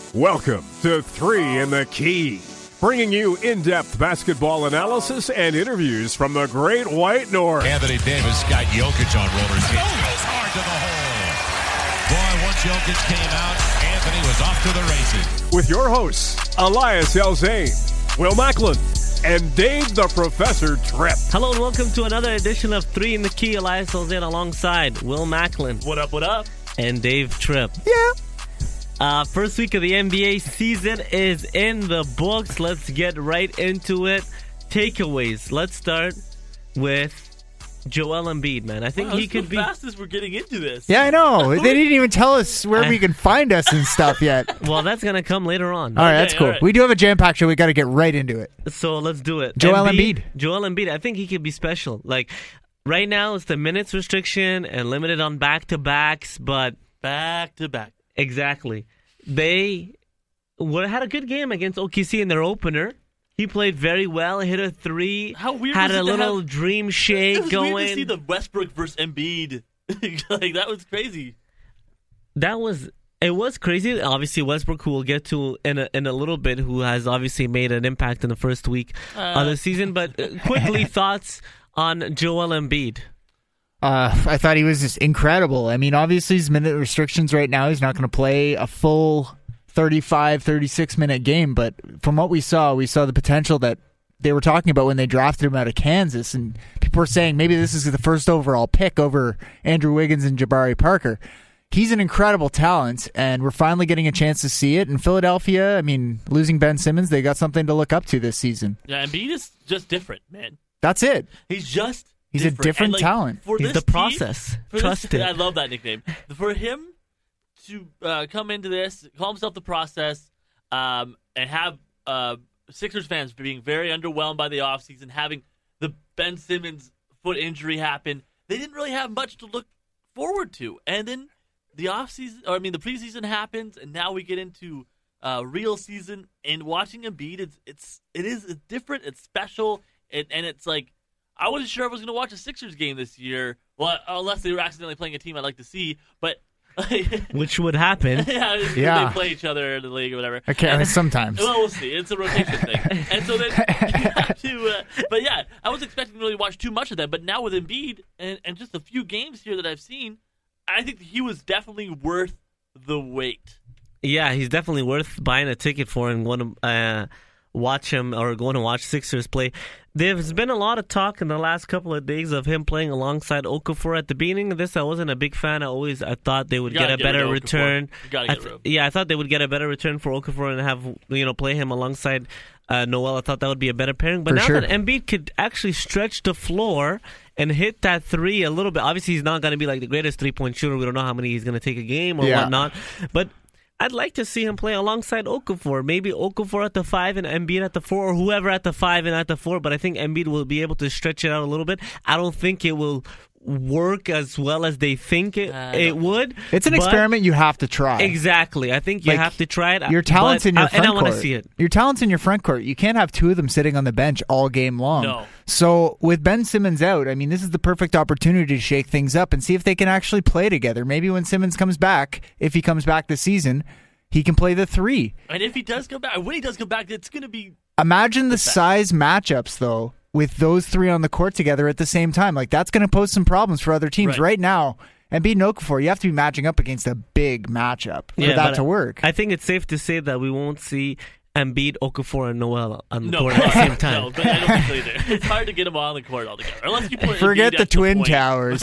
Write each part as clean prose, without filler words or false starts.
Welcome to 3 in the Key, bringing you in-depth basketball analysis and interviews from the Great White North. Anthony Davis got Jokic on roller skates. Goes hard to the hole. Boy, once Jokic came out, Anthony was off to the races. With your hosts, Elias Elzane, Will Macklin, and Dave the Professor Tripp. Hello and welcome to another edition of 3 in the Key. Elias Elzane alongside Will Macklin. What up, what up? And Dave Tripp. Yeah. First week of the NBA season is in the books. Let's get right into it. Takeaways. Let's start with Joel Embiid, man. I think he could be... fastest we're getting into this. Yeah, I know. They didn't even tell us where we can find us and stuff yet. Well, that's going to come later on. All right, that's cool. all right. We do have a jam-packed show. We got to get right into it. So let's do it. Joel Embiid. Joel Embiid, I think he could be special. Like, right now it's the minutes restriction and limited on back-to-backs, but... Back-to-back. Exactly. They had a good game against OKC in their opener. He played very well, hit a three, How weird had was a it to little have- dream It shake was going. weird to see the Westbrook versus Embiid. Like, that was crazy. It was crazy. Obviously, Westbrook, who we'll get to in a little bit, who has obviously made an impact in the first week of the season. But quickly, thoughts on Joel Embiid. I thought he was just incredible. I mean, obviously, his minute restrictions right now. He's not going to play a full 35, 36-minute game. But from what we saw the potential that they were talking about when they drafted him out of Kansas. And people were saying maybe this is the first overall pick over Andrew Wiggins and Jabari Parker. He's an incredible talent, and we're finally getting a chance to see it. In Philadelphia, I mean, losing Ben Simmons, they got something to look up to this season. Yeah, Embiid is just different, man. That's it. He's just He's a different. different And, talent. For He's this the process. Trust it. I love that nickname. For him to come into this, call himself the process, and have Sixers fans being very underwhelmed by the offseason, having the Ben Simmons foot injury happen, they didn't really have much to look forward to. And then the the preseason happens, and now we get into real season. And watching Embiid, it is different. It's special, and it's like I wasn't sure I was going to watch a Sixers game this year. Well, unless they were accidentally playing a team I'd like to see, but Which would happen. They play each other in the league or whatever. Okay, sometimes. Well, we'll see. It's a rotation thing. And so then you have to... but yeah, I was expecting to really watch too much of that. But now with Embiid and just a few games here that I've seen, I think he was definitely worth the wait. Yeah, he's definitely worth buying a ticket for and going to watch him or going to watch Sixers play. There's been a lot of talk in the last couple of days of him playing alongside Okafor. At the beginning of this, I wasn't a big fan. I thought they would get a better return. I thought they would get a better return for Okafor and have play him alongside Noel. I thought that would be a better pairing. But now that Embiid could actually stretch the floor and hit that three a little bit, obviously he's not going to be like the greatest 3-point shooter. We don't know how many he's going to take a game or whatnot. But I'd like to see him play alongside Okafor. Maybe Okafor at the 5 and Embiid at the 4, or whoever at the 5 and at the 4. But I think Embiid will be able to stretch it out a little bit. I don't think it will work as well as they think it would. It's an experiment you have to try. Exactly. I think you have to try it. Your talent's in your front court. And I want to see it. Your talent's in your front court. You can't have two of them sitting on the bench all game long. No. So with Ben Simmons out, I mean, this is the perfect opportunity to shake things up and see if they can actually play together. Maybe when Simmons comes back, if he comes back this season, he can play the 3. And if he does come back, when he does come back, it's going to be... Imagine the size matchups, though, with those 3 on the court together at the same time. Like, that's going to pose some problems for other teams. Right now, Embiid and Okafor, you have to be matching up against a big matchup for that to work. I think it's safe to say that we won't see Embiid, Okafor, and Noel on the court at the same time. No, but I don't think so either. It's hard to get them all on the court altogether. Unless you put Forget Embiid the at Twin point. Towers.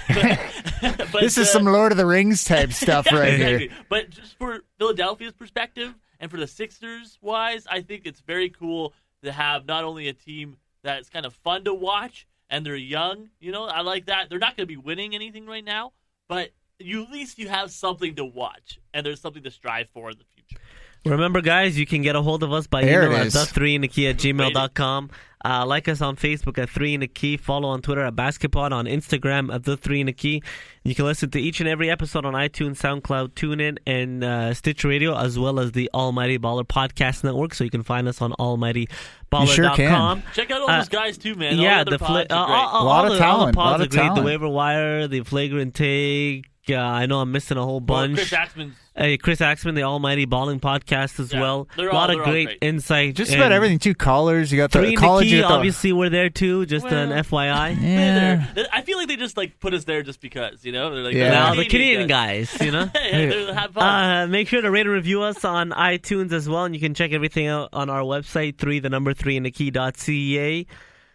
But, This is some Lord of the Rings type stuff right exactly. here. But just for Philadelphia's perspective and for the Sixers wise, I think it's very cool to have not only a team that's kind of fun to watch and they're young. I like that. They're not going to be winning anything right now, but at least you have something to watch and there's something to strive for in the future. Remember, guys, you can get a hold of us by email at the3indthekey@gmail.com. Like us on Facebook at 3 in the Key. Follow on Twitter at BasketPod, on Instagram at the 3 in the Key. You can listen to each and every episode on iTunes, SoundCloud, TuneIn, and Stitch Radio, as well as the Almighty Baller Podcast Network. So you can find us on almightyballer.com. You sure can. Check out all those guys too, man. Yeah, all the a pods are great. lot of talent, All the pods lot are of great. talent. The Waiver Wire, the Flagrant Take, I know I'm missing a whole bunch. Chris Axman's. Chris Axman, the Almighty Balling podcast as well. They're A lot all of great great. insight. Just about everything, too. Callers, you got the Three college. Nikki, obviously, we're there too, just an Well, FYI. Yeah. I feel like they just like put us there just because, you know? They're like, Yeah. Now, the Canadian guys, you know? Hey, they're have fun. Make sure to rate and review us on iTunes as well, and you can check everything out on our website, 3andthekey.ca.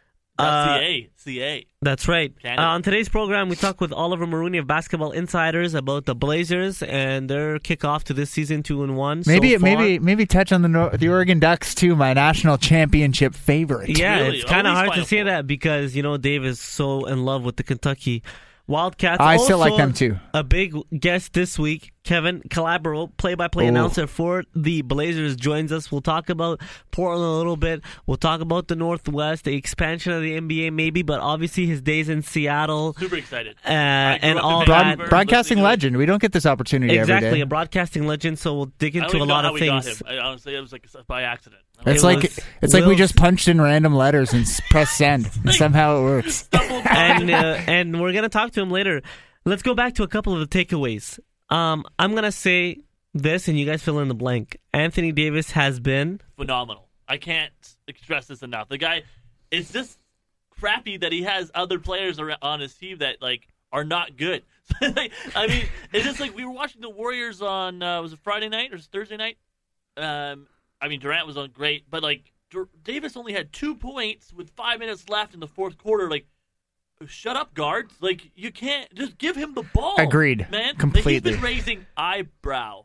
CA. That's right. Canada. On today's program, we talk with Oliver Maroney of Basketball Insiders about the Blazers and their kickoff to this season 2-1. Maybe touch on the Oregon Ducks too, my national championship favorite. Yeah, Really? it's kind of Always hard to Final say Four. that because, you know, Dave is so in love with the Kentucky Wildcats. I still like Also, them too. A big guest this week, Kevin Calabro, play-by-play announcer for the Blazers, joins us. We'll talk about Portland a little bit. We'll talk about the Northwest, the expansion of the NBA maybe, but obviously his days in Seattle. Super excited. And up in all Vancouver. that. Broadcasting Listening to it. legend. We don't get this opportunity Exactly, every a day. broadcasting legend, so we'll dig I don't into a even know lot how of we things. got him. Honestly, it was like by accident. It's It like was we Will's- just punched in random letters and press send, and somehow it works. Stumbled upon and we're going to talk to him later. Let's go back to a couple of the takeaways. I'm going to say this, and you guys fill in the blank. Anthony Davis has been... phenomenal. I can't stress this enough. The guy is just crappy that he has other players on his team that like are not good. I mean, it's just like we were watching the Warriors on was it Friday night or was it Thursday night? I mean, Durant was on great, but like Davis only had 2 points with 5 minutes left in the fourth quarter. Like, shut up, guards! Like, you can't just give him the ball. Agreed. Man. Completely. Like, he's been raising eyebrow.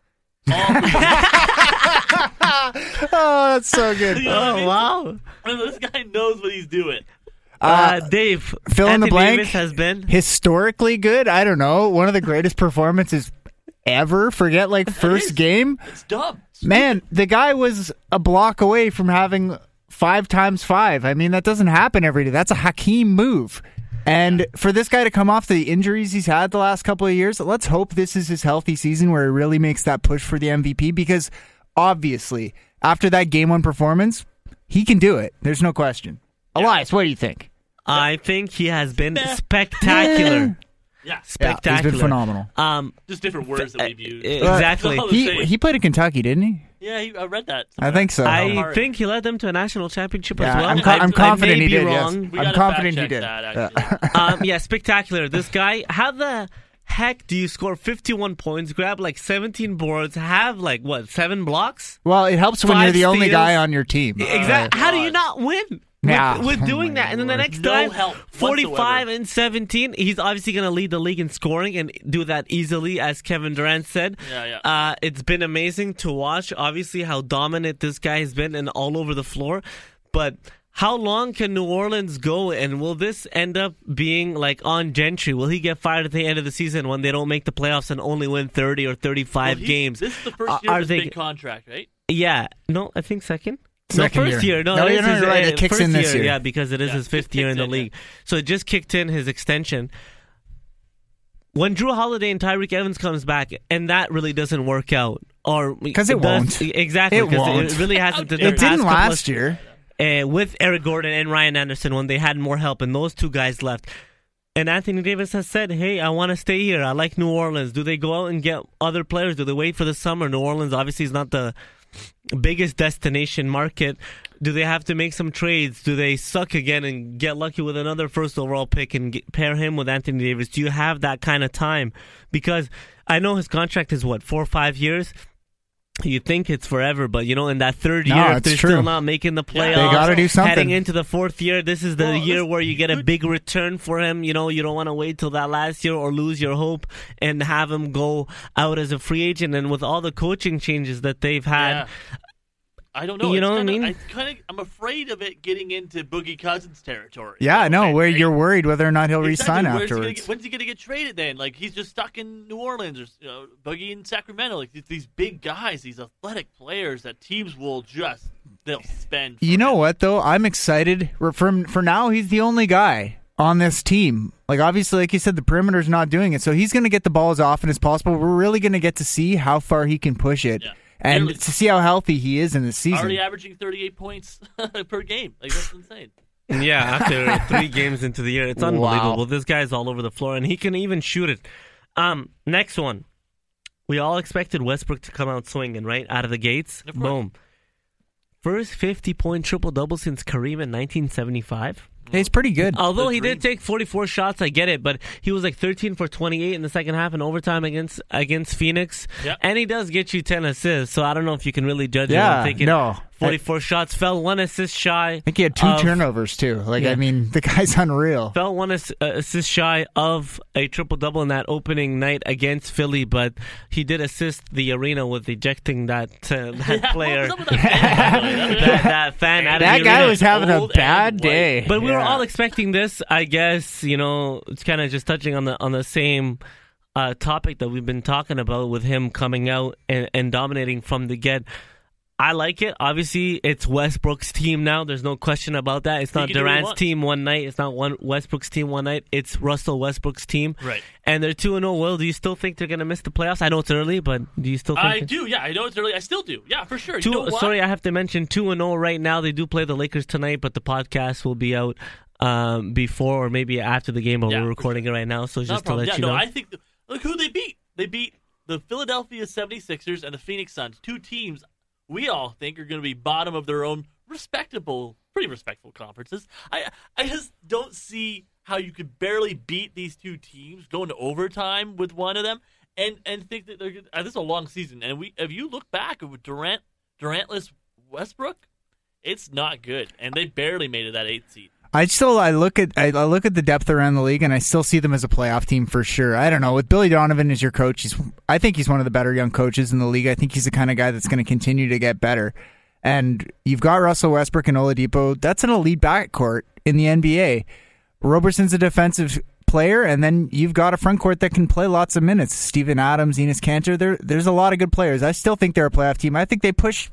Oh, that's so good. You know what I mean? wow. This guy knows what he's doing. Dave, fill in the Anthony blank. Davis has been... Historically good. I don't know. One of the greatest performances ever. Forget like first is. game. It's dumb. Man, the guy was a block away from having 5x5. I mean, that doesn't happen every day. That's a Hakeem move. And for this guy to come off the injuries he's had the last couple of years, let's hope this is his healthy season where he really makes that push for the MVP, because obviously after that game one performance, he can do it. There's no question. Elias, what do you think? I think he has been spectacular. Yeah. Spectacular. He's been phenomenal. Just different words that we've used. Exactly. All the same. He played in Kentucky, didn't he? Yeah, I read that. I think so. I hard. think he led them to a national championship Yeah, as well. I'm confident I may he be did, yes. wrong. We I'm gotta confident he fact did. check that, actually. Yeah, spectacular. This guy, how the heck do you score 51 points, grab like 17 boards, have like, 7 blocks? Well, it helps when 5 you're the only steals. guy on your team. Exactly. How do you God. not win? Yeah. With doing Oh, that, and then the my next No time, help 45 whatsoever. and 17. He's obviously going to lead the league in scoring and do that easily, as Kevin Durant said. Yeah. It's been amazing to watch. Obviously, how dominant this guy has been and all over the floor. But how long can New Orleans go, and will this end up being like on Gentry? Will he get fired at the end of the season when they don't make the playoffs and only win 30 or 35 games? This is the first year Are of his they- big contract, right? Yeah. No, I think second. Second no, first year. year. No, No, it you're is not his, right. It kicks first in this year. Yeah, because it is his fifth just year in kicks the in, league. So it just kicked in his extension. When Drew Holiday and Tyreek Evans comes back, and that really doesn't work out, or 'Cause it won't. Exactly, It because won't. it really hasn't. It didn't last year. With Eric Gordon and Ryan Anderson when they had more help, and those two guys left. And Anthony Davis has said, hey, I want to stay here. I like New Orleans. Do they go out and get other players? Do they wait for the summer? New Orleans obviously is not the biggest destination market. Do they have to make some trades? Do they suck again and get lucky with another first overall pick and pair him with Anthony Davis? Do you have that kind of time? Because I know his contract is, 4 or 5 years? You think it's forever, but in that third No, year, if it's they're true. still not making the playoffs, They gotta do something. heading into the fourth year, this is the Well, year this- where you get a big return for him. You don't want to wait till that last year or lose your hope and have him go out as a free agent. And with all the coaching changes that they've had, Yeah. I don't know. You It's know what I kinda- mean? I'm afraid of it getting into Boogie Cousins territory. Yeah, I know, Okay, where right? you're worried whether or not he'll Exactly. re-sign Where's he gonna afterwards. get- when's he going to get traded then? Like, he's just stuck in New Orleans or Boogie in Sacramento. Like, these big guys, these athletic players that teams will they'll spend. You know what, though? I'm excited. For now, he's the only guy on this team. Like, obviously, like you said, the perimeter's not doing it, so he's going to get the ball as often as possible. We're really going to get to see how far he can push it. Yeah. And Really. to see how healthy he is in this season. Already averaging 38 points per game. Like, that's insane. yeah, after 3 games into the year, it's Wow. unbelievable. This guy's all over the floor, and he can even shoot it. Next one. We all expected Westbrook to come out swinging, right? Out of the gates. Boom. First 50-point triple-double since Kareem in 1975. He's pretty good. Although he did take 44 shots, I get it, but he was like 13 for 28 in the second half in overtime against Phoenix. Yep. And he does get you 10 assists, so I don't know if you can really judge him on taking 44 shots. Fell 1 assist shy. I think he had 2 turnovers, too. I mean, the guy's unreal. Fell 1 assist shy of a triple-double in that opening night against Philly, but he did assist the arena with ejecting that player. What was up with that that fan out of That the guy arena. was having a Old bad and day. But we were all expecting this, I guess. It's kind of just touching on the same topic that we've been talking about with him coming out and dominating from the get. I like it. Obviously, it's Westbrook's team now. There's no question about that. It's not Durant's team one night. It's not Westbrook's team one night. It's Russell Westbrook's team. Right. And they're 2-0. Will, do you still think they're going to miss the playoffs? I know it's early, but do you still think I do, yeah. I know it's early. I still do. Yeah, for sure. Sorry, I have to mention 2-0 right now. They do play the Lakers tonight, but the podcast will be out before or maybe after the game, but we're recording it right now. So just to let you know. I think, look who they beat. They beat the Philadelphia 76ers and the Phoenix Suns, 2 teams we all think are going to be bottom of their own pretty respectable conferences. I just don't see how you could barely beat these 2 teams, go into overtime with one of them, and think that they're this is a long season. And if you look back with Durantless Westbrook, it's not good, and they barely made it that 8th seed. I look at the depth around the league, and I still see them as a playoff team for sure. I don't know. With Billy Donovan as your coach, I think he's one of the better young coaches in the league. I think he's the kind of guy that's going to continue to get better. And you've got Russell Westbrook and Oladipo. That's an elite backcourt in the NBA. Roberson's a defensive player, and then you've got a front court that can play lots of minutes. Steven Adams, Enes Kanter. There's a lot of good players. I still think they're a playoff team. I think they push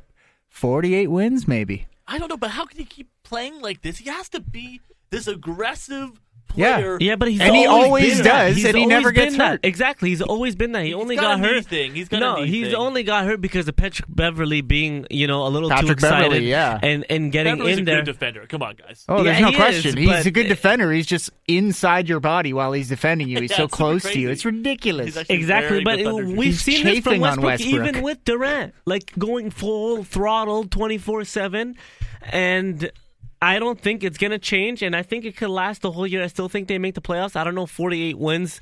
48 wins, maybe. I don't know, but how can he keep playing like this? He has to be this aggressive player. Yeah, but he always does, and he never gets hurt. Exactly, he's always been that. He only got hurt. He's only got hurt because of Patrick Beverly being, a little too Patrick excited, Beverly, yeah. and getting Beverly's in there. a good defender. Come on, guys. Oh, there's no he question. is, He's a good defender. He's just inside your body while he's defending you. He's Yeah, so it's close super to you. crazy. It's ridiculous. Exactly, but we've He's seen this from chafing on Westbrook, Westbrook. even with Durant, like going full throttle 24/7, and I don't think it's going to change, and I think it could last the whole year. I still think they make the playoffs. I don't know if 48 wins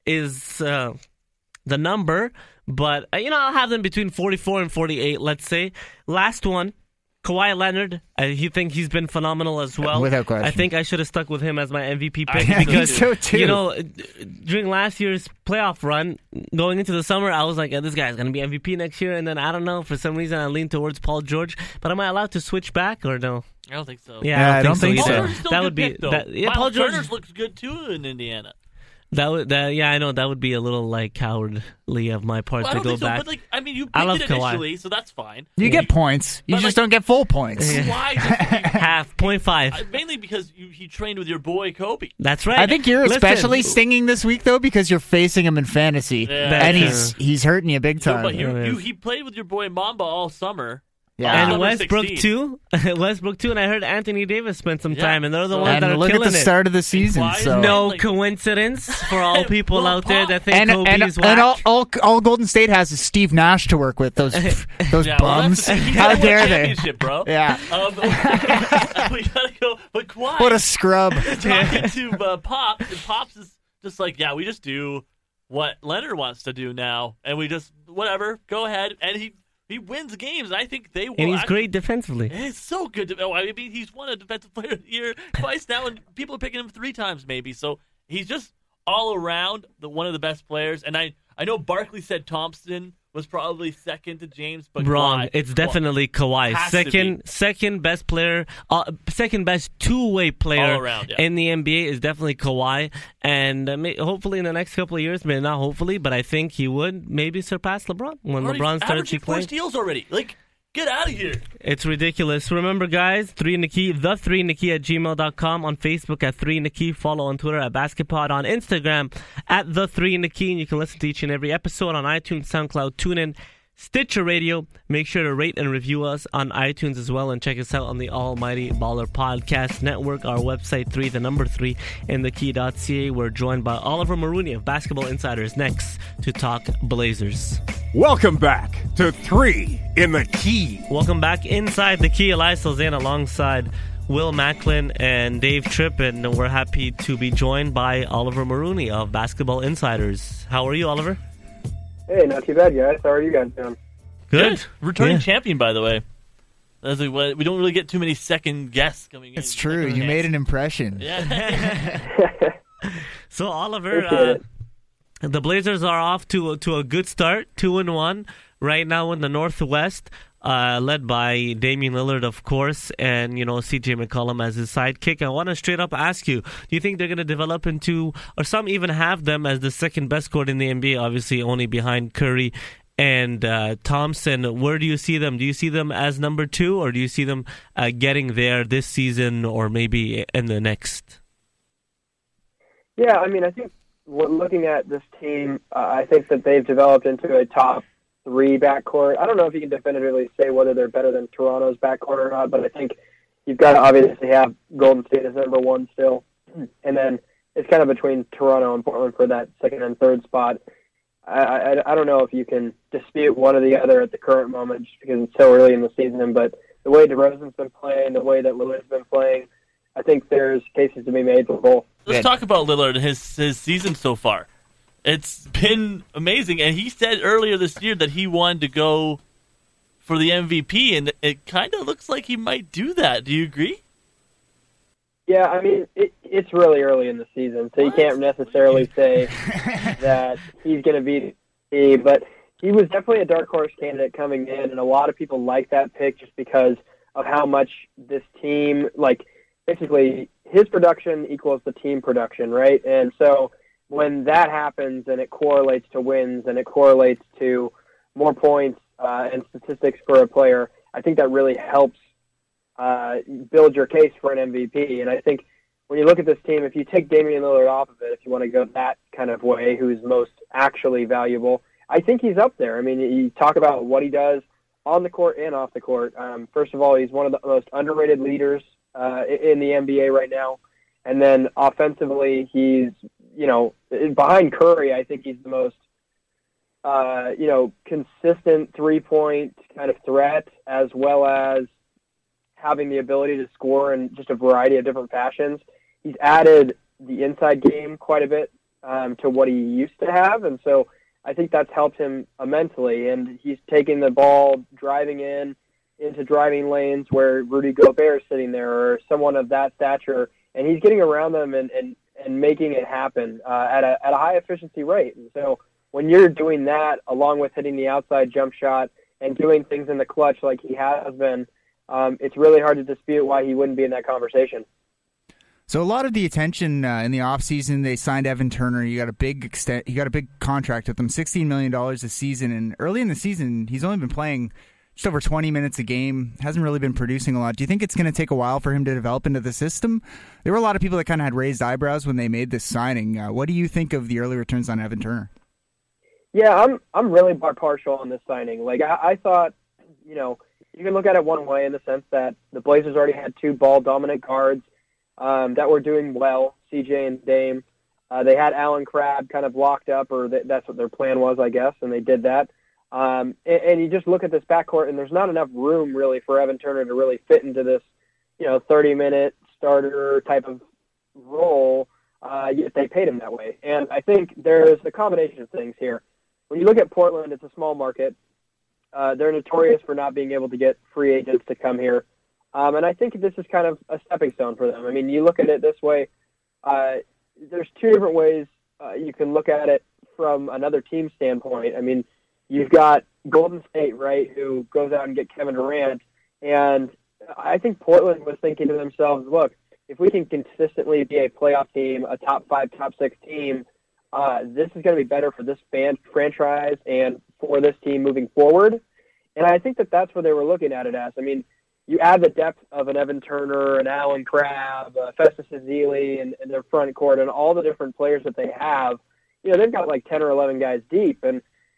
is the number, but I'll have them between 44 and 48, let's say. Last one, Kawhi Leonard. You think he's been phenomenal as well? Without question. I think I should have stuck with him as my MVP pick I because think so too. during last year's playoff run, going into the summer, I was like, this guy's going to be MVP next year, and then I don't know, for some reason I leaned towards Paul George. But am I allowed to switch back or no? I don't think so. Yeah, I don't think Paul so George is either. still That a would good be pick, though. Paul Miles George Turner's looks good too in Indiana. I know that would be a little cowardly of my part Well, I to don't go think so, back. but you I love picked it Kawhi. initially, so that's fine. You get points. You But, just don't get full points. Why? Half, 0.5. Mainly because he trained with your boy Kobe. That's right. I think you're Listen, especially stinging this week, though, because you're facing him in fantasy. Yeah. And That's he's hurting you big No, time. but Yeah. he played with your boy Mamba all summer. Yeah. And Number Westbrook 16. too. Westbrook too, and I heard Anthony Davis spent some Yeah. time, and they're the So- ones that And are look at killing the it. start of the season. Why? So. No Like- coincidence for all people Well, out there that think And Kobe's whack. all Golden State has is Steve Nash to work with. Those Yeah, well, bums. that's- he's How gonna win dare a they? championship, bro. Yeah. We gotta go. But Kawhi, What a scrub. talking to Pops, and Pops is just like, yeah, we just do what Leonard wants to do now, and we just whatever, go ahead, and he wins games. And I think they will. And he's great defensively. He's so good. I mean, he's won a Defensive Player of the Year twice now, and people are picking him 3 times maybe. So he's just all around one of the best players. And I know Barkley said Thompson was probably second to James, but Wrong. Kawhi, It's definitely Kawhi. Has to be. Second best player, second best two-way player All around, yeah. in the NBA is definitely Kawhi. And hopefully in the next couple of years, maybe not hopefully, but I think he would maybe surpass LeBron when already LeBron starts averaging to 4 play. steals already. Like, get out of here. It's ridiculous. Remember, guys, 3 in the Key, the3inthekey at gmail.com, on Facebook at 3 in the Key, follow on Twitter at BasketPod, on Instagram at the3 in the Key, and you can listen to each and every episode on iTunes, SoundCloud, TuneIn, Stitcher Radio. Make sure to rate and review us on iTunes as well, and check us out on the Almighty Baller Podcast Network. Our website, 3 and thekey.ca. We're joined by Oliver Marooney of Basketball Insiders next to talk Blazers. Welcome back to 3 in the Key. Welcome back inside the Key. Elias Salzana alongside Will Macklin and Dave Tripp, and we're happy to be joined by Oliver Marooney of Basketball Insiders. How are you, Oliver? Hey, not too bad, guys. How are you guys doing? Good. Returning champion, by the way. We don't really get too many second guests coming in. It's true. You made an impression. Yeah. So, Oliver, the Blazers are off to a good start, 2-1 right now in the Northwest, led by Damian Lillard, of course, and CJ McCollum as his sidekick. I want to straight up ask you: do you think they're going to develop into, or some even have them as the second best court in the NBA? Obviously, only behind Curry and Thompson. Where do you see them? Do you see them as number 2, or do you see them getting there this season or maybe in the next? Yeah, I mean, I think looking at this team, I think that they've developed into a top 3 backcourt. I don't know if you can definitively say whether they're better than Toronto's backcourt or not, but I think you've got to obviously have Golden State as number 1 still, and then it's kind of between Toronto and Portland for that second and third spot. I don't know if you can dispute one or the other at the current moment just because it's so early in the season, but the way DeRozan's been playing, the way that Lillard's been playing, I think there's cases to be made for both. Let's talk about Lillard and his season so far. It's been amazing, and he said earlier this year that he wanted to go for the MVP, and it kind of looks like he might do that. Do you agree? Yeah, I mean, it's really early in the season, so you can't necessarily say that he's going to be the, but he was definitely a dark horse candidate coming in, and a lot of people like that pick just because of how much this team, basically his production equals the team production, right? And so when that happens and it correlates to wins and it correlates to more points and statistics for a player, I think that really helps build your case for an MVP. And I think when you look at this team, if you take Damian Lillard off of it, if you want to go that kind of way, who's most actually valuable, I think he's up there. I mean, you talk about what he does on the court and off the court. First of all, he's one of the most underrated leaders in the NBA right now. And then offensively, he's, behind Curry, I think he's the most, consistent three-point kind of threat, as well as having the ability to score in just a variety of different fashions. He's added the inside game quite a bit to what he used to have, and so I think that's helped him immensely. And he's taking the ball, driving into driving lanes where Rudy Gobert is sitting there or someone of that stature, and he's getting around them and making it happen at a high efficiency rate. And so when you're doing that, along with hitting the outside jump shot and doing things in the clutch like he has been, it's really hard to dispute why he wouldn't be in that conversation. So a lot of the attention in the offseason, they signed Evan Turner. You got a big contract with him, $16 million a season. And early in the season, he's only been playing just over 20 minutes a game, hasn't really been producing a lot. Do you think it's going to take a while for him to develop into the system? There were a lot of people that kind of had raised eyebrows when they made this signing. What do you think of the early returns on Evan Turner? Yeah, I'm really partial on this signing. I thought, you can look at it one way in the sense that the Blazers already had 2 ball-dominant guards that were doing well, CJ and Dame. They had Allen Crabbe kind of locked up, or that's what their plan was, I guess, and they did that. And you just look at this backcourt, and there's not enough room really for Evan Turner to really fit into this, 30-minute starter type of role. Yet they paid him that way, and I think there's a combination of things here. When you look at Portland, it's a small market. They're notorious for not being able to get free agents to come here, and I think this is kind of a stepping stone for them. I mean, you look at it this way. There's 2 different ways you can look at it from another team standpoint. I mean, you've got Golden State, right, who goes out and get Kevin Durant, and I think Portland was thinking to themselves, look, if we can consistently be a playoff team, a top 5, top 6 team, this is going to be better for this franchise and for this team moving forward. And I think that's where they were looking at it as. I mean, you add the depth of an Evan Turner, an Allen Crabbe, Festus Ezeli, and their front court, and all the different players that they have. They've got 10 or 11 guys deep, and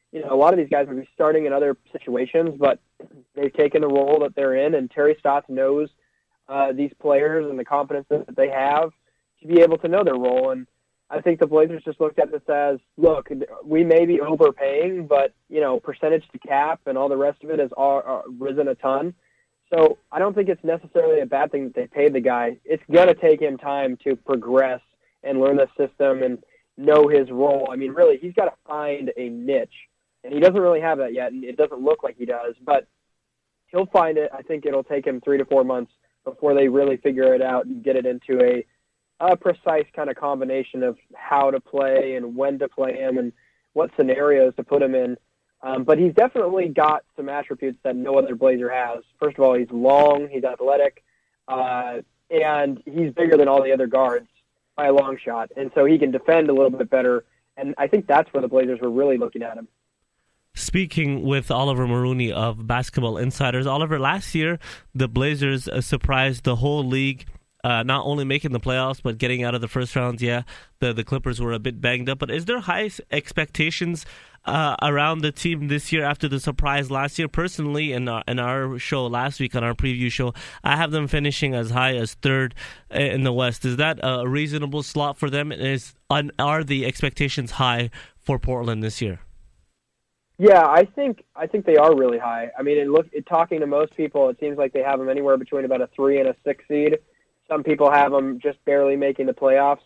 a lot of these guys would be starting in other situations, but they've taken the role that they're in, and Terry Stotts knows these players and the confidence that they have to be able to know their role. And I think the Blazers just looked at this as, look, we may be overpaying, but, percentage to cap and all the rest of it has risen a ton. So I don't think it's necessarily a bad thing that they paid the guy. It's going to take him time to progress and learn the system and know his role. I mean, really, he's got to find a niche, and he doesn't really have that yet, and it doesn't look like he does, but he'll find it. I think it'll take him 3 to 4 months before they really figure it out and get it into a precise kind of combination of how to play and when to play him and what scenarios to put him in. But he's definitely got some attributes that no other Blazer has. First of all, he's long, he's athletic, and he's bigger than all the other guards by a long shot. And so he can defend a little bit better, and I think that's where the Blazers were really looking at him. Speaking with Oliver Maroney of Basketball Insiders, Oliver, last year the Blazers surprised the whole league, not only making the playoffs but getting out of the first rounds. Yeah, the Clippers were a bit banged up, but is there high expectations around the team this year after the surprise last year? Personally, in our show last week, on our preview show, I have them finishing as high as third in the West. Is that a reasonable slot for them? Are the expectations high for Portland this year? Yeah, I think they are really high. I mean, talking to most people, it seems like they have them anywhere between about a 3 and a 6 seed. Some people have them just barely making the playoffs.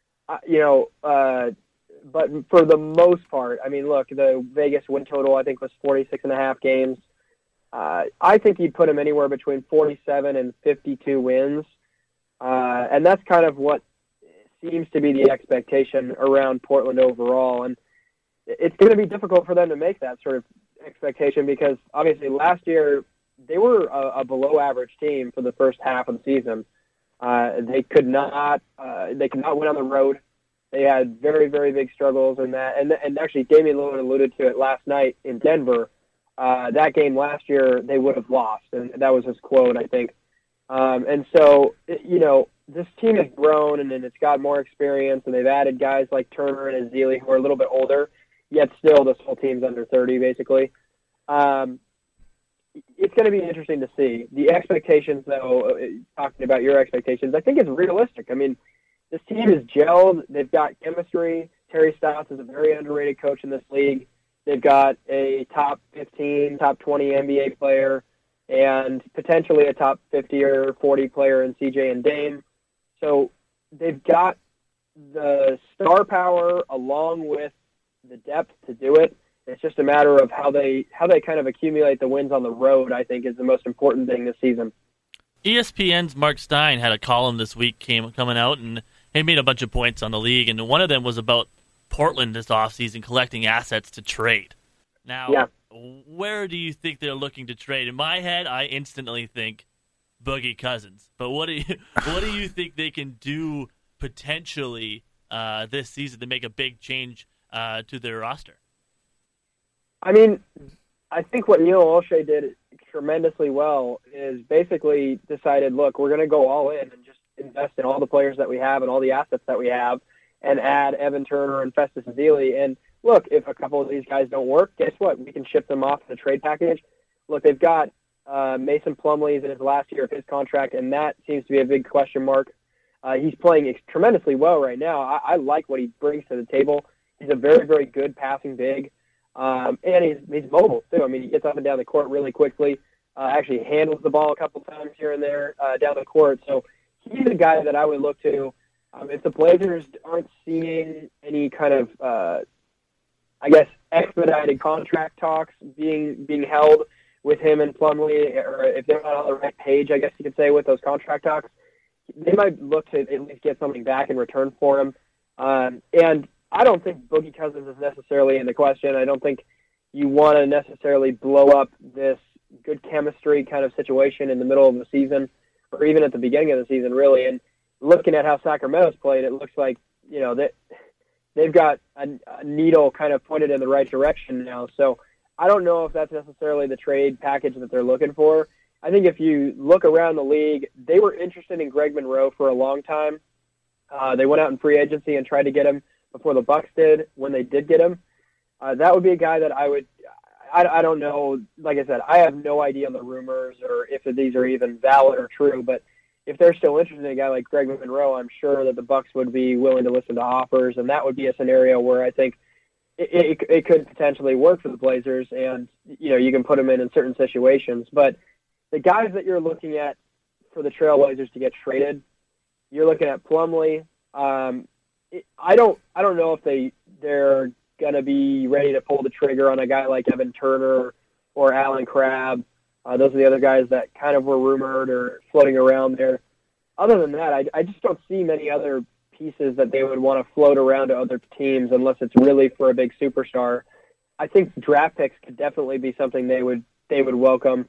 But for the most part, I mean, look, the Vegas win total I think was 46.5 games. I think you'd put them anywhere between 47 and 52 wins, and that's kind of what seems to be the expectation around Portland overall. And it's going to be difficult for them to make that sort of expectation because obviously last year they were a below-average team for the first half of the season. They could not win on the road. They had very, very big struggles in that. And actually, Damian Lillard alluded to it last night in Denver. That game last year, they would have lost, and that was his quote, I think. And so, this team has grown, and then it's got more experience, and they've added guys like Turner and Ezeli who are a little bit older, yet still this whole team's under 30, basically. It's going to be interesting to see. The expectations, though, talking about your expectations, I think it's realistic. I mean, this team is gelled. They've got chemistry. Terry Stotts is a very underrated coach in this league. They've got a top 15, top 20 NBA player and potentially a top 50 or 40 player in CJ and Dame. So they've got the star power along with the depth to do it. It's just a matter of how they kind of accumulate the wins on the road, I think, is the most important thing this season. ESPN's Mark Stein had a column this week coming out, and he made a bunch of points on the league, and one of them was about Portland this offseason collecting assets to trade. Now, Where do you think they're looking to trade? In my head, I instantly think Boogie Cousins. But what do you think they can do potentially this season to make a big change to their roster? I mean, I think what Neil Olshey did tremendously well is basically decided, look, we're going to go all in and just invest in all the players that we have and all the assets that we have and add Evan Turner and Festus Ezeli. And look, if a couple of these guys don't work, guess what? We can ship them off in a trade package. Look, they've got Mason Plumlee's in his last year of his contract, and that seems to be a big question mark. He's playing tremendously well right now. I like what he brings to the table. He's a very, very good passing big. And he's mobile, too. I mean, he gets up and down the court really quickly, actually handles the ball a couple times here and there down the court. So he's a guy that I would look to. If the Blazers aren't seeing any kind of, expedited contract talks being held with him and Plumlee, or if they're not on the right page, I guess you could say, with those contract talks, they might look to at least get something back in return for him. And I don't think Boogie Cousins is necessarily in the question. I don't think you want to necessarily blow up this good chemistry kind of situation in the middle of the season, or even at the beginning of the season, really. And looking at how Sacramento's played, it looks like, that they've got a needle kind of pointed in the right direction now. So I don't know if that's necessarily the trade package that they're looking for. I think if you look around the league, they were interested in Greg Monroe for a long time. They went out in free agency and tried to get him before the Bucks did, when they did get him. that would be a guy that I would. I don't know. Like I said, I have no idea on the rumors or if these are even valid or true. But if they're still interested in a guy like Greg Monroe, I'm sure that the Bucks would be willing to listen to offers, and that would be a scenario where I think it could potentially work for the Blazers, and you can put them in certain situations. But the guys that you're looking at for the Trailblazers to get traded, you're looking at Plumlee. I don't know if they're going to be ready to pull the trigger on a guy like Evan Turner or Alan Crabb. Those are the other guys that kind of were rumored or floating around there. Other than that, I just don't see many other pieces that they would want to float around to other teams unless it's really for a big superstar. I think draft picks could definitely be something they would welcome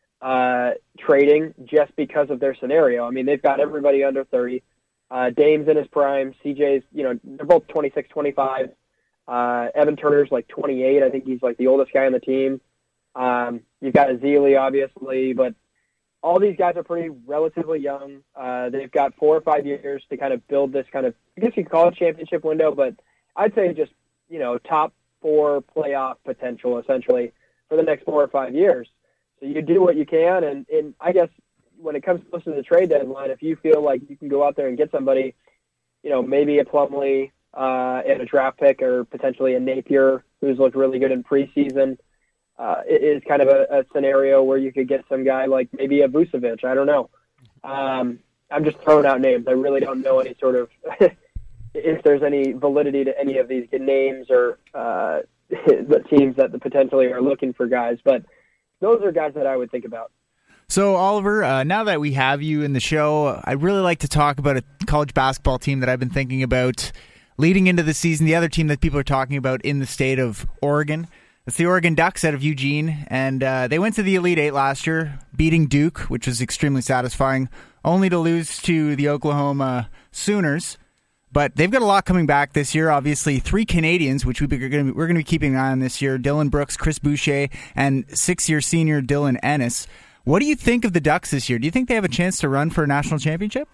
trading just because of their scenario. I mean, they've got everybody under 30. Dame's in his prime. CJ's, they're both 26, 25. Evan Turner's like 28. I think he's like the oldest guy on the team. You've got Ezeli, obviously, but all these guys are pretty relatively young. They've got 4 or 5 years to kind of build this kind of, I guess you could call it championship window, but I'd say just, top 4 playoff potential essentially for the next 4 or 5 years. So you do what you can, and I guess when it comes close to the trade deadline, if you feel like you can go out there and get somebody, maybe a Plumlee and a draft pick or potentially a Napier who's looked really good in preseason, it is kind of a scenario where you could get some guy like maybe a Vucevic. I don't know. I'm just throwing out names. I really don't know any sort of if there's any validity to any of these names or the teams that potentially are looking for guys. But those are guys that I would think about. So, Oliver, now that we have you in the show, I'd really like to talk about a college basketball team that I've been thinking about leading into the season, the other team that people are talking about in the state of Oregon. It's the Oregon Ducks out of Eugene, and they went to the Elite Eight last year, beating Duke, which was extremely satisfying, only to lose to the Oklahoma Sooners. But they've got a lot coming back this year. Obviously, 3 Canadians, which we're going to be keeping an eye on this year, Dylan Brooks, Chris Boucher, and 6-year senior Dylan Ennis. What do you think of the Ducks this year? Do you think they have a chance to run for a national championship?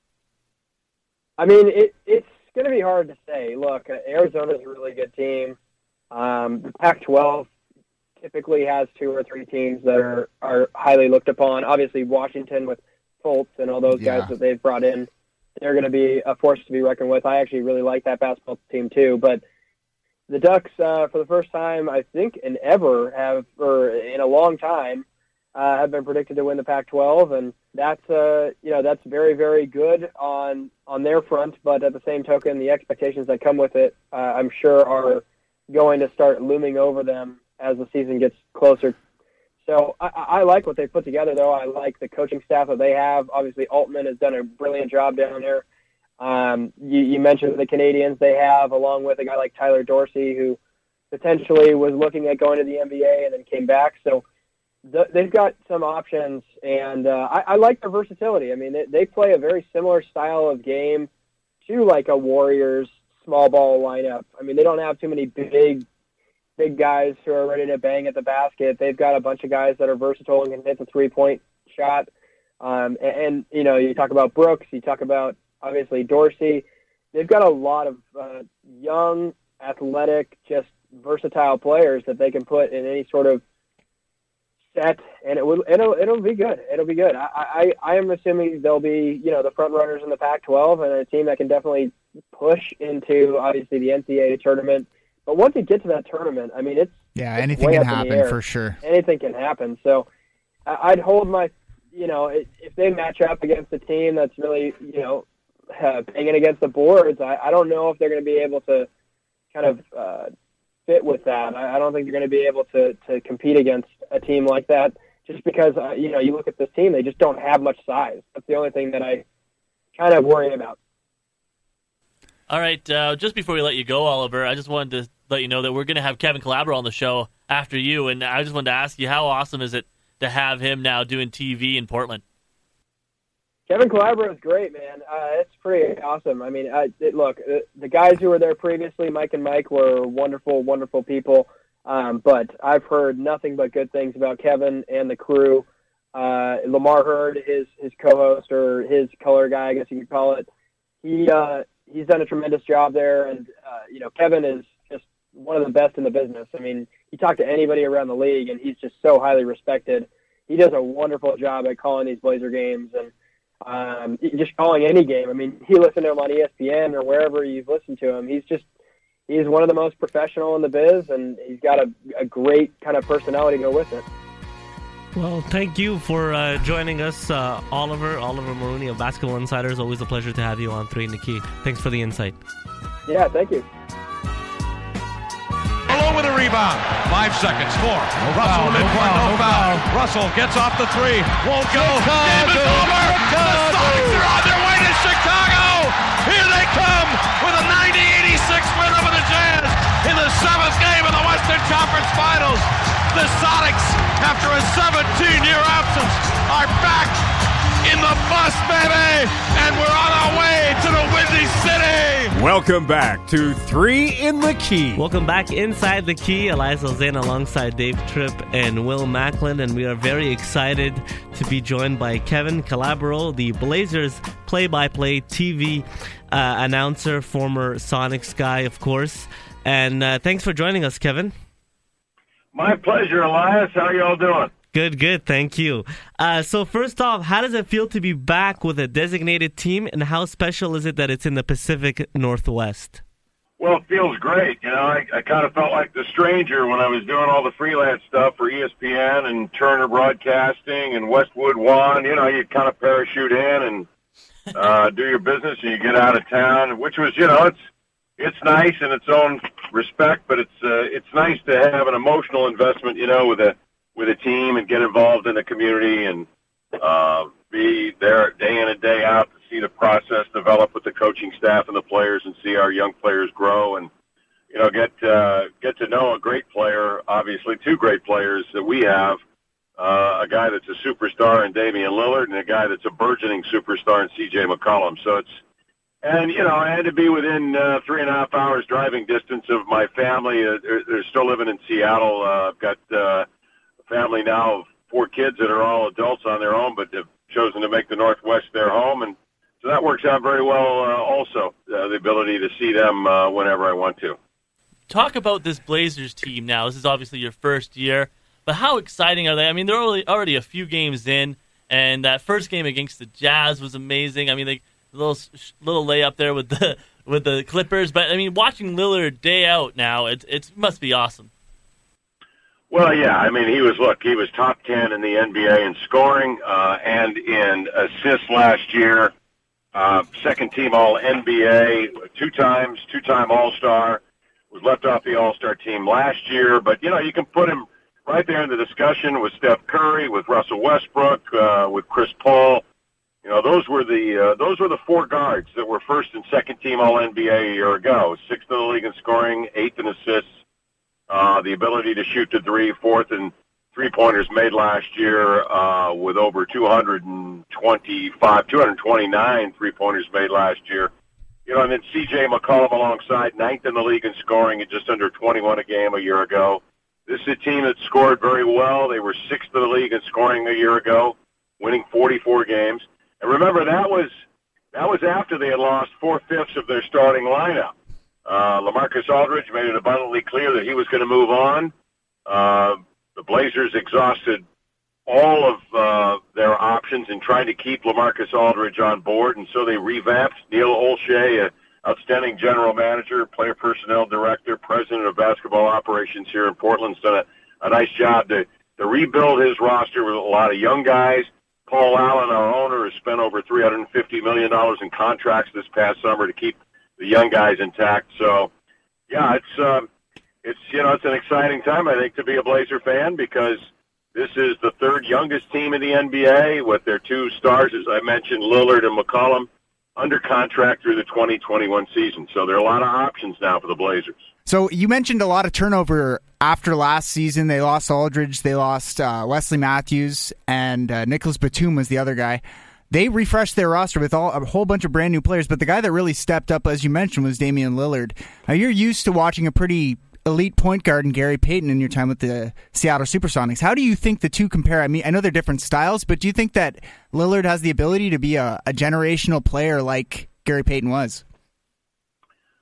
I mean, it's going to be hard to say. Look, Arizona's a really good team. The Pac-12 typically has 2 or 3 teams that are highly looked upon. Obviously, Washington with Fultz and all those guys that they've brought in, they're going to be a force to be reckoned with. I actually really like that basketball team too. But the Ducks, for the first time, I think, in a long time, have been predicted to win the Pac-12, and that's that's very, very good on their front. But at the same token, the expectations that come with it, I'm sure, are going to start looming over them as the season gets closer. So I like what they put together, though. I like the coaching staff that they have. Obviously, Altman has done a brilliant job down there. You mentioned the Canadians they have, along with a guy like Tyler Dorsey, who potentially was looking at going to the NBA and then came back. So they've got some options, and I like their versatility. I mean, they play a very similar style of game to like a Warriors small ball lineup. I mean, they don't have too many big guys who are ready to bang at the basket. They've got a bunch of guys that are versatile and can hit the 3-point shot. And you talk about Brooks, you talk about, obviously, Dorsey. They've got a lot of young, athletic, just versatile players that they can put in any sort of set, and it'll be good. It'll be good. I am assuming they'll be, the front runners in the Pac-12 and a team that can definitely push into, obviously, the NCAA tournament. But once you get to that tournament, I mean, anything can happen for sure. Anything can happen. So I'd hold my, if they match up against a team that's really, banging against the boards, I don't know if they're going to be able to kind of fit with that. I don't think they're going to be able to compete against a team like that just because, you look at this team, they just don't have much size. That's the only thing that I kind of worry about. All right, just before we let you go, Oliver, I just wanted to let you know that we're going to have Kevin Calabro on the show after you, and I just wanted to ask you, how awesome is it to have him now doing TV in Portland? Kevin Calabro is great, man. It's pretty awesome. I mean, look, the guys who were there previously, Mike and Mike, were wonderful, wonderful people, but I've heard nothing but good things about Kevin and the crew. Lamar Hurd, his co-host, or his color guy, I guess you could call it, he's done a tremendous job there, and Kevin is just one of the best in the business. I mean, you talk to anybody around the league, and he's just so highly respected. He does a wonderful job at calling these Blazer games and just calling any game. I mean, you listen to him on ESPN or wherever you've listened to him. He's one of the most professional in the biz, and he's got a great kind of personality to go with it. Well, thank you for joining us, Oliver Maroney of Basketball Insiders. Always a pleasure to have you on 3 in the Key. Thanks for the insight. Yeah, thank you. Alone with a rebound. 5 seconds. 4. Russell midcourt. No foul. Russell gets off the 3. Won't go. Game is over. The Sonics are on their way to Chicago. Here they come with a 90-86 win over the Jazz in the 7th game of the Western Conference Finals. The Sonics, after a 17-year absence, are back in the bus, baby, and we're on our way to the Windy City. Welcome back to 3 in the Key. Welcome back inside the Key. Elias Alzana alongside Dave Tripp and Will Macklin, and we are very excited to be joined by Kevin Calabro, the Blazers play-by-play TV announcer, former Sonics guy, of course. And thanks for joining us, Kevin. My pleasure, Elias. How are you all doing? Good, thank you. So first off, how does it feel to be back with a designated team, and how special is it that it's in the Pacific Northwest? Well, it feels great. You know, I kind of felt like the stranger when I was doing all the freelance stuff for ESPN and Turner Broadcasting and Westwood One. You know, you kind of parachute in and do your business, and you get out of town, which was, you know, it's nice in its own respect, but it's nice to have an emotional investment, you know, with a team and get involved in the community and be there day in and day out to see the process develop with the coaching staff and the players and see our young players grow and, you know, get to know a great player, obviously 2 great players that we have, a guy that's a superstar in Damian Lillard and a guy that's a burgeoning superstar in C.J. McCollum. So and, you know, I had to be within 3.5 hours driving distance of my family. They're still living in Seattle. I've got a family now of 4 kids that are all adults on their own, but have chosen to make the Northwest their home. And so that works out very well also, the ability to see them whenever I want to. Talk about this Blazers team now. This is obviously your first year, but how exciting are they? I mean, they're already a few games in, and that first game against the Jazz was amazing. I mean, little layup there with the Clippers, but I mean, watching Lillard day out now, it must be awesome. Well, yeah, I mean, he was top 10 in the NBA in scoring and in assists last year. Second team All NBA, 2-time All-Star. Was left off the All-Star team last year, but you know, you can put him right there in the discussion with Steph Curry, with Russell Westbrook, with Chris Paul. You know, those were the 4 guards that were first and second team All NBA a year ago. 6th in the league in scoring, 8th in assists. The ability to shoot the 3, 4th in 3-pointers made last year with over 229 3-pointers made last year. You know, and then C.J. McCollum alongside 9th in the league in scoring at just under 21 a game a year ago. This is a team that scored very well. They were 6th in the league in scoring a year ago, winning 44 games. And remember, that was after they had lost 4/5 of their starting lineup. LaMarcus Aldridge made it abundantly clear that he was going to move on. The Blazers exhausted all of their options in trying to keep LaMarcus Aldridge on board, and so they revamped. Neil Olshey, an outstanding general manager, player personnel director, president of basketball operations here in Portland, has done a nice job to rebuild his roster with a lot of young guys. Paul Allen, our owner, has spent over $350 million in contracts this past summer to keep the young guys intact. So, yeah, it's an exciting time, I think, to be a Blazer fan because this is the 3rd youngest team in the NBA with their 2 stars, as I mentioned, Lillard and McCollum, under contract through the 2021 season. So there are a lot of options now for the Blazers. So you mentioned a lot of turnover after last season. They lost Aldridge, they lost Wesley Matthews, and Nicholas Batum was the other guy. They refreshed their roster with a whole bunch of brand new players, but the guy that really stepped up, as you mentioned, was Damian Lillard. Now, you're used to watching a pretty elite point guard in Gary Payton in your time with the Seattle Supersonics. How do you think the two compare? I mean, I know they're different styles, but do you think that Lillard has the ability to be a generational player like Gary Payton was?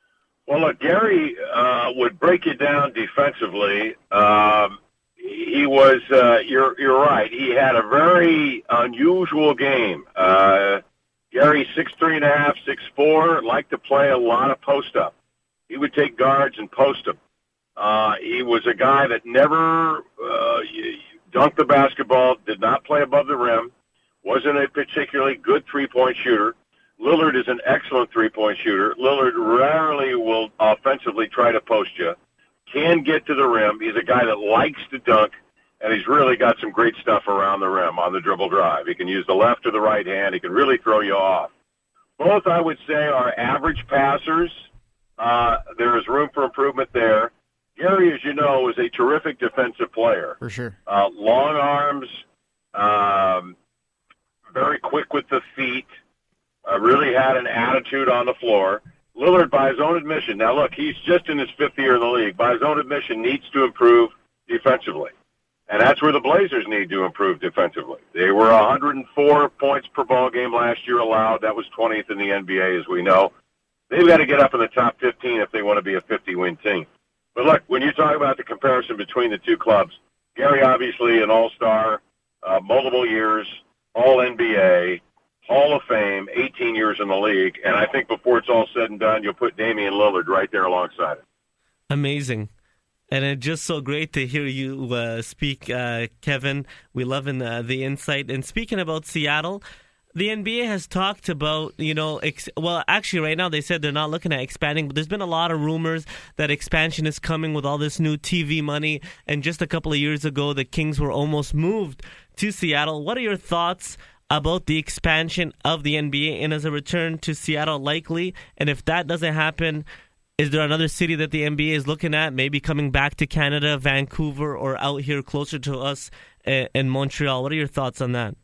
Well, look, Gary would break you down defensively. He was, you're right. He had a very unusual game. Gary, 6'3.5", 6'4", liked to play a lot of post-up. He would take guards and post them. He was a guy that never dunked the basketball, did not play above the rim, wasn't a particularly good three-point shooter. Lillard is an excellent three-point shooter. Lillard rarely will offensively try to post you. Can get to the rim. He's a guy that likes to dunk, and he's really got some great stuff around the rim on the dribble drive. He can use the left or the right hand. He can really throw you off. Both, I would say, are average passers. There is room for improvement there. Gary, as you know, is a terrific defensive player. For sure. Long arms, very quick with the feet, really had an attitude on the floor. Lillard, by his own admission, now look, he's just in his fifth year in the league, by his own admission, needs to improve defensively. And that's where the Blazers need to improve defensively. They were 104 points per ball game last year allowed. That was 20th in the NBA, as we know. They've got to get up in the top 15 if they want to be a 50-win team. But look, when you talk about the comparison between the two clubs, Gary obviously an all-star, multiple years, all-NBA, Hall of Fame, 18 years in the league, and I think before it's all said and done, you'll put Damian Lillard right there alongside it. Amazing. And it's just so great to hear you speak, Kevin. We love the insight. And speaking about Seattle, the NBA has talked about, actually right now they said they're not looking at expanding, but there's been a lot of rumors that expansion is coming with all this new TV money. And just a couple of years ago, the Kings were almost moved to Seattle. What are your thoughts about the expansion of the NBA, and is a return to Seattle likely? And if that doesn't happen, is there another city that the NBA is looking at, maybe coming back to Canada, Vancouver, or out here closer to us in Montreal? What are your thoughts on that?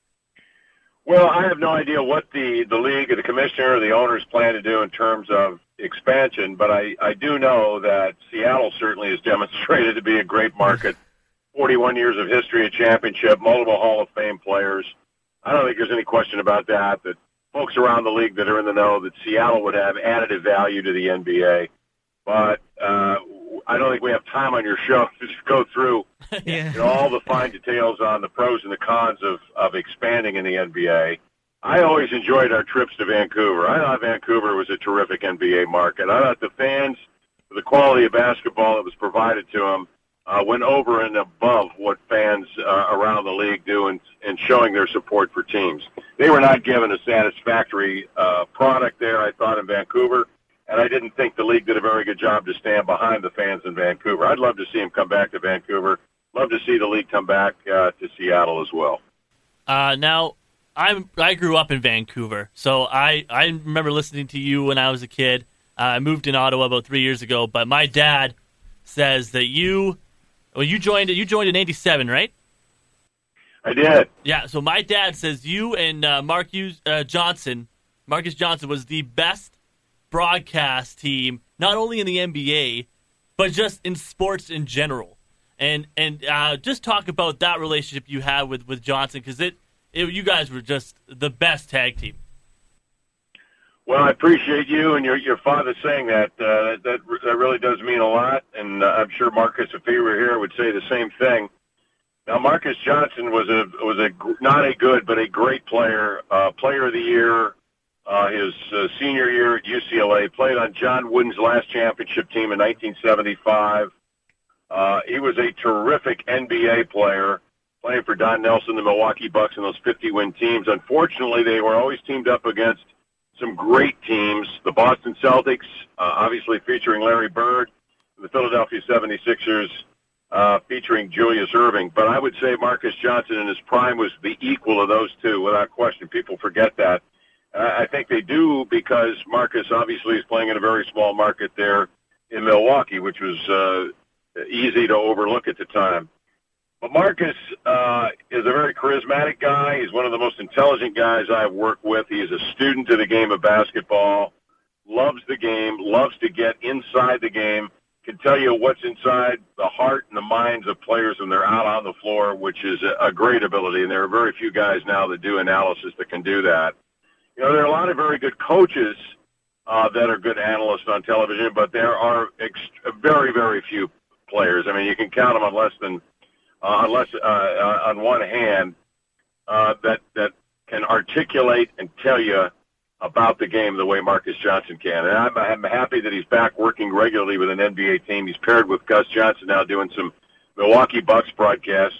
Well, I have no idea what the league or the commissioner or the owners plan to do in terms of expansion, but I do know that Seattle certainly has demonstrated to be a great market. 41 years of history, a championship, multiple Hall of Fame players. I don't think there's any question about that folks around the league that are in the know that Seattle would have additive value to the NBA. But I don't think we have time on your show to just go through all the fine details on the pros and the cons of expanding in the NBA. I always enjoyed our trips to Vancouver. I thought Vancouver was a terrific NBA market. I thought the fans, the quality of basketball that was provided to them, went over and above what fans around the league do in showing their support for teams. They were not given a satisfactory product there, I thought, in Vancouver, and I didn't think the league did a very good job to stand behind the fans in Vancouver. I'd love to see them come back to Vancouver. Love to see the league come back to Seattle as well. Now, I grew up in Vancouver, so I remember listening to you when I was a kid. I moved in Ottawa about 3 years ago, but my dad says that you joined in '87, right? I did. Yeah. So my dad says you and Marcus Johnson was the best broadcast team, not only in the NBA, but just in sports in general. And just talk about that relationship you had with Johnson, because you guys were just the best tag team. Well, I appreciate you and your father saying that. That really does mean a lot, and I'm sure Marcus, if he were here, would say the same thing. Now, Marcus Johnson was not a good but a great player, player of the year. His senior year at UCLA, played on John Wooden's last championship team in 1975. He was a terrific NBA player, playing for Don Nelson, the Milwaukee Bucks, and those 50-win teams. Unfortunately, they were always teamed up against some great teams, the Boston Celtics, obviously featuring Larry Bird, the Philadelphia 76ers featuring Julius Erving. But I would say Marcus Johnson in his prime was the equal of those two, without question. People forget that. I think they do, because Marcus obviously is playing in a very small market there in Milwaukee, which was easy to overlook at the time. But Marcus is a very charismatic guy. He's one of the most intelligent guys I've worked with. He is a student of the game of basketball, loves the game, loves to get inside the game, can tell you what's inside the heart and the minds of players when they're out on the floor, which is a great ability. And there are very few guys now that do analysis that can do that. There are a lot of very good coaches that are good analysts on television, but there are very, very few players. I mean, you can count them on on one hand that can articulate and tell you about the game the way Marcus Johnson can. And I'm happy that he's back working regularly with an NBA team. He's paired with Gus Johnson now doing some Milwaukee Bucks broadcasts,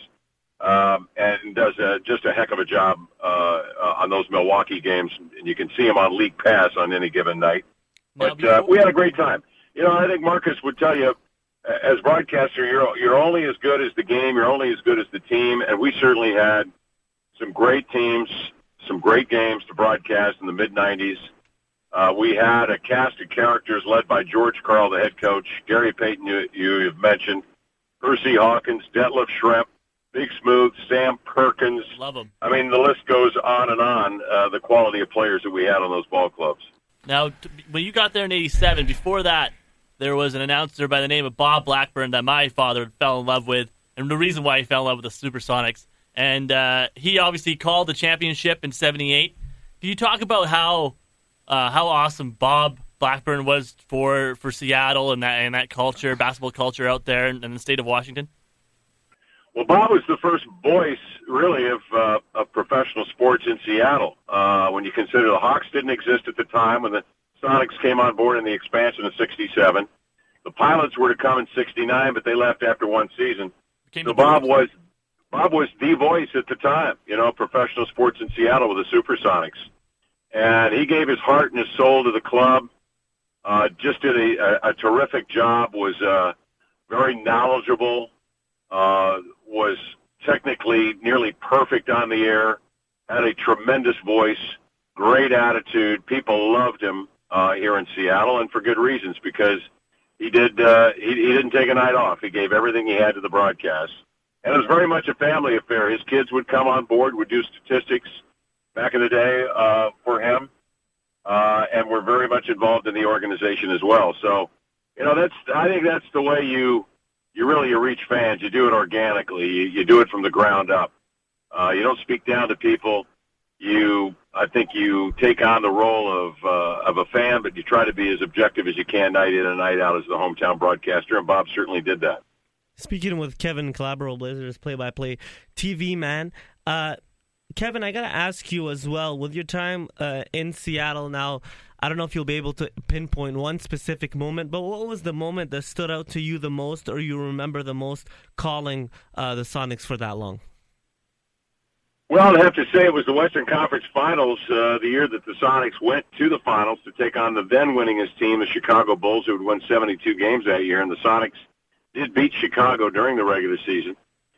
and does just a heck of a job on those Milwaukee games. And you can see him on League Pass on any given night. But we had a great time. You know, I think Marcus would tell you, as broadcaster, you're only as good as the game. You're only as good as the team. And we certainly had some great teams, some great games to broadcast in the mid-'90s. We had a cast of characters led by George Karl, the head coach, Gary Payton, you have mentioned, Percy Hawkins, Detlef Schrempf, Big Smooth, Sam Perkins. Love them. I mean, the list goes on and on, the quality of players that we had on those ball clubs. Now, when you got there in '87, before that, there was an announcer by the name of Bob Blackburn that my father fell in love with, and the reason why he fell in love with the Supersonics. And he obviously called the championship in '78. Can you talk about how awesome Bob Blackburn was for Seattle and that culture, basketball culture out there in the state of Washington? Well, Bob was the first voice, really, of professional sports in Seattle. When you consider the Hawks didn't exist at the time, when the Sonics came on board in the expansion of '67. The Pilots were to come in '69, but they left after one season. So Bob was the voice at the time, you know, professional sports in Seattle with the Supersonics. And he gave his heart and his soul to the club, just did a terrific job, was very knowledgeable, was technically nearly perfect on the air, had a tremendous voice, great attitude. People loved him here in Seattle, and for good reasons, because he didn't take a night off. He gave everything he had to the broadcast. And it was very much a family affair. His kids would come on board, would do statistics back in the day for him, and were very much involved in the organization as well. So, you know, I think that's the way you reach fans. You do it organically. You do it from the ground up. You don't speak down to people. I think you take on the role of a fan, but you try to be as objective as you can night in and night out as the hometown broadcaster, and Bob certainly did that. Speaking with Kevin Calabro, Blazers play-by-play TV man. Kevin, I got to ask you as well, with your time in Seattle now, I don't know if you'll be able to pinpoint one specific moment, but what was the moment that stood out to you the most, or you remember the most, calling the Sonics for that long? Well, I'd have to say it was the Western Conference Finals, the year that the Sonics went to the finals to take on the then winningest team, the Chicago Bulls, who had won 72 games that year, and the Sonics did beat Chicago during the regular season.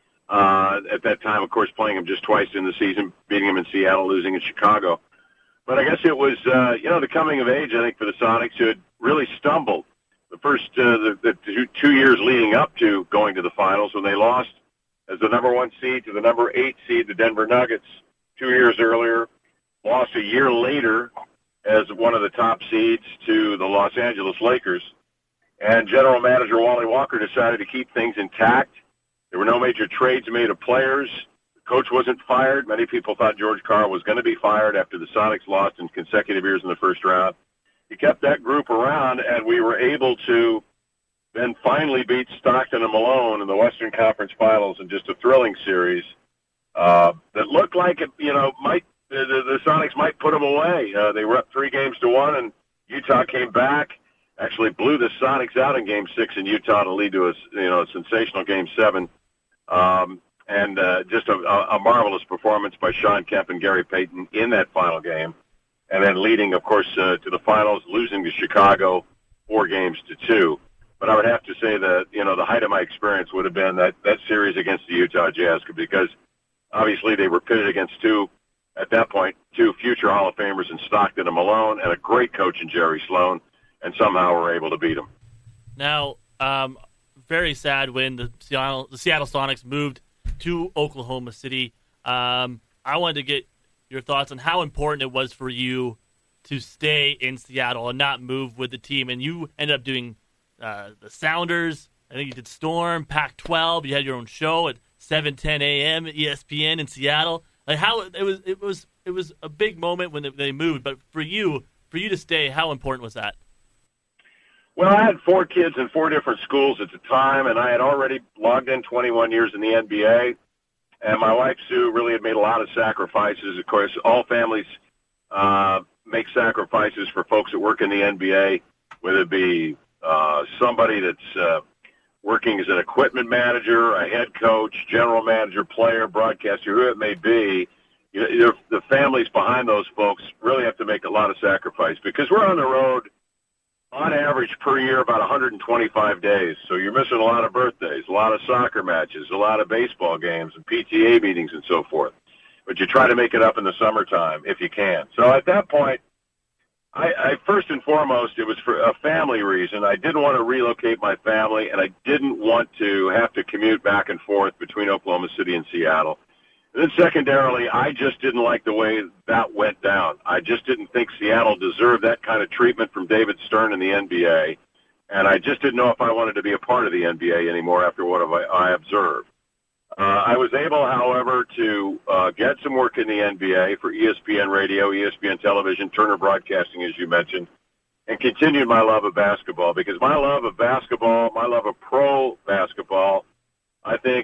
At that time, of course, playing them just twice in the season, beating them in Seattle, losing in Chicago. But I guess it was, the coming of age, I think, for the Sonics, who had really stumbled the first the 2 years leading up to going to the finals, when they lost as the number 1 seed to the number 8 seed, the Denver Nuggets, 2 years earlier, lost a year later as one of the top seeds to the Los Angeles Lakers. And General Manager Wally Walker decided to keep things intact. There were no major trades made of players. The coach wasn't fired. Many people thought George Karl was going to be fired after the Sonics lost in consecutive years in the first round. He kept that group around, and we were able to then finally beat Stockton and Malone in the Western Conference Finals in just a thrilling series that looked like it, the Sonics might put them away. They were up 3-1, and Utah came back. Actually blew the Sonics out in Game 6 in Utah to lead to a sensational Game 7. And just a marvelous performance by Sean Kemp and Gary Payton in that final game. And then leading, of course, to the finals, losing to Chicago 4-2. But I would have to say that, the height of my experience would have been that series against the Utah Jazz, because obviously they were pitted against at that point, two future Hall of Famers in Stockton and Malone, and a great coach in Jerry Sloan. And somehow we're able to beat them. Now, very sad when the Seattle Sonics moved to Oklahoma City. I wanted to get your thoughts on how important it was for you to stay in Seattle and not move with the team. And you ended up doing the Sounders. I think you did Storm, Pac-12. You had your own show at 7:10 a.m. at ESPN in Seattle. Like, how it was a big moment when they moved. But for you, for you to stay, how important was that? Well, I had 4 kids in 4 different schools at the time, and I had already logged in 21 years in the NBA. And my wife, Sue, really had made a lot of sacrifices. Of course, all families make sacrifices for folks that work in the NBA, whether it be somebody that's working as an equipment manager, a head coach, general manager, player, broadcaster, who it may be. The families behind those folks really have to make a lot of sacrifice because we're on the road on average per year about 125 days. So you're missing a lot of birthdays, a lot of soccer matches, a lot of baseball games and PTA meetings and so forth. But you try to make it up in the summertime if you can. So at that point, I first and foremost, it was for a family reason. I didn't want to relocate my family, and I didn't want to have to commute back and forth between Oklahoma City and Seattle. And then secondarily, I just didn't like the way that went down. I just didn't think Seattle deserved that kind of treatment from David Stern in the NBA, and I just didn't know if I wanted to be a part of the NBA anymore after what I observed. I was able, however, to get some work in the NBA for ESPN Radio, ESPN Television, Turner Broadcasting, as you mentioned, and continued my love of basketball because my love of basketball, my love of pro basketball, I think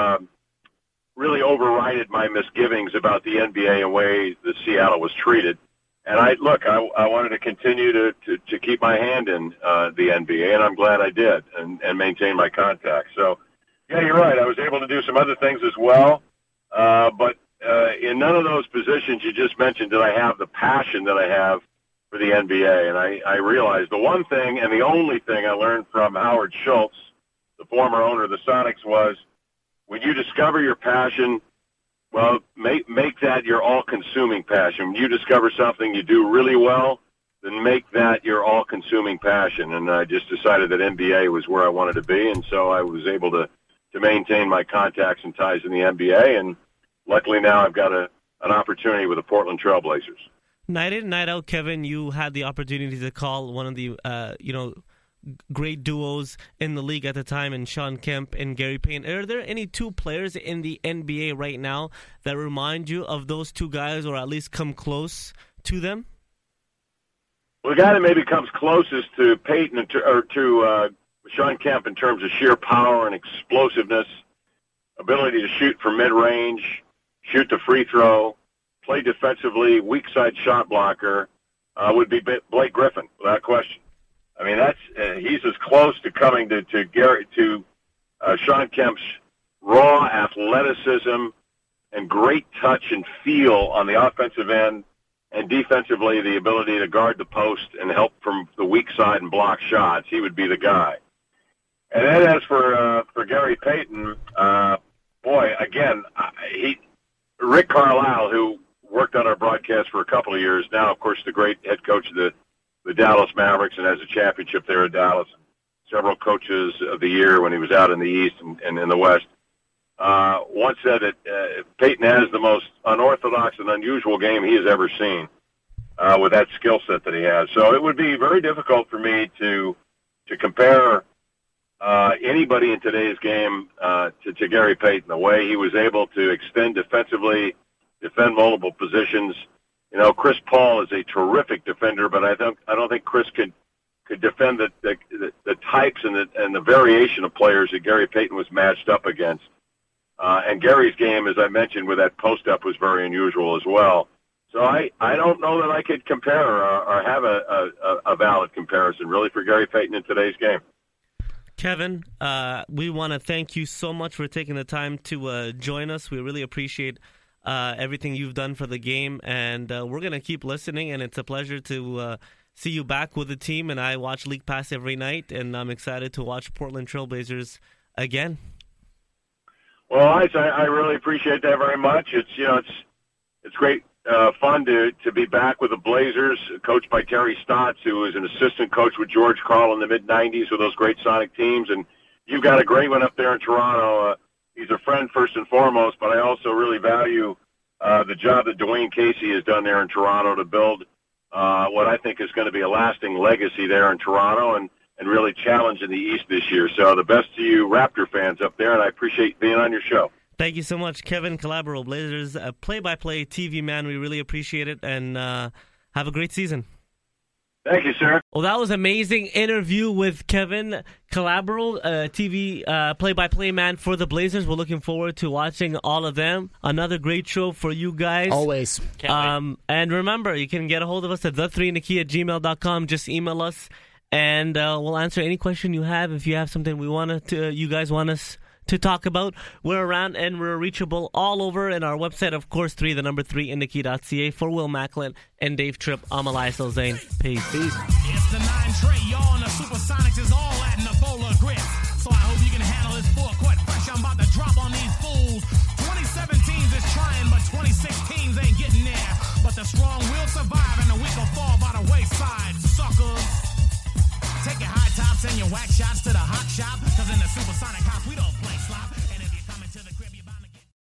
really overrided my misgivings about the NBA and way that Seattle was treated. And I wanted to continue to keep my hand in the NBA, and I'm glad I did and maintain my contacts. So, yeah, you're right. I was able to do some other things as well. But in none of those positions you just mentioned did I have the passion that I have for the NBA. And I realized the one thing and the only thing I learned from Howard Schultz, the former owner of the Sonics, was when you discover your passion, well, make that your all-consuming passion. When you discover something you do really well, then make that your all-consuming passion. And I just decided that NBA was where I wanted to be, and so I was able to maintain my contacts and ties in the NBA. And luckily now I've got an opportunity with the Portland Trail Blazers. Night in, night out, Kevin, you had the opportunity to call one of the, great duos in the league at the time in Sean Kemp and Gary Payton. Are there any 2 players in the NBA right now that remind you of those 2 guys or at least come close to them? Well, the guy that maybe comes closest to Payton or to Sean Kemp in terms of sheer power and explosiveness, ability to shoot from mid-range, shoot the free throw, play defensively, weak side shot blocker, would be Blake Griffin, without question. I mean, he's as close to coming to Sean Kemp's raw athleticism and great touch and feel on the offensive end, and defensively the ability to guard the post and help from the weak side and block shots. He would be the guy. And then as for Gary Payton, Rick Carlisle, who worked on our broadcast for a couple of years, now of course the great head coach of the Dallas Mavericks and has a championship there at Dallas, several coaches of the year when he was out in the East and in the West, once said that Payton has the most unorthodox and unusual game he has ever seen with that skill set that he has. So it would be very difficult for me to compare anybody in today's game to Gary Payton, the way he was able to extend defensively, defend multiple positions. You know, Chris Paul is a terrific defender, but I don't think Chris could defend the types and the variation of players that Gary Payton was matched up against. And Gary's game, as I mentioned, with that post-up was very unusual as well. So I don't know that I could compare or have a valid comparison, really, for Gary Payton in today's game. Kevin, we want to thank you so much for taking the time to join us. We really appreciate everything you've done for the game, and we're going to keep listening, and it's a pleasure to see you back with the team. And I watch League Pass every night, and I'm excited to watch Portland Trail Blazers again. Well, I really appreciate that very much. It's great fun to be back with the Blazers, coached by Terry Stotts, who was an assistant coach with George Karl in the mid-'90s with those great Sonic teams. And you've got a great one up there in Toronto. He's a friend first and foremost, but I also really value the job that Dwayne Casey has done there in Toronto to build what I think is going to be a lasting legacy there in Toronto and really challenge in the East this year. So the best to you Raptor fans up there, and I appreciate being on your show. Thank you so much, Kevin Calabro, Blazers play-by-play TV man. We really appreciate it, and have a great season. Thank you, sir. Well, that was an amazing interview with Kevin Calabro, TV play-by-play man for the Blazers. We're looking forward to watching all of them. Another great show for you guys. Always. And remember, you can get a hold of us at the3andthekey@gmail.com. Just email us, and we'll answer any question you have. If you have something you guys want us to talk about, we're around and we're reachable all over. And our website, of course, 3andthekey.ca. For Will Macklin and Dave Tripp, I'm Elias Elzane. Peace. It's the 9 tray, y'all, and the Supersonics is all at in a bowl of grits. So I hope you can handle this full court fresh. I'm about to drop on these fools.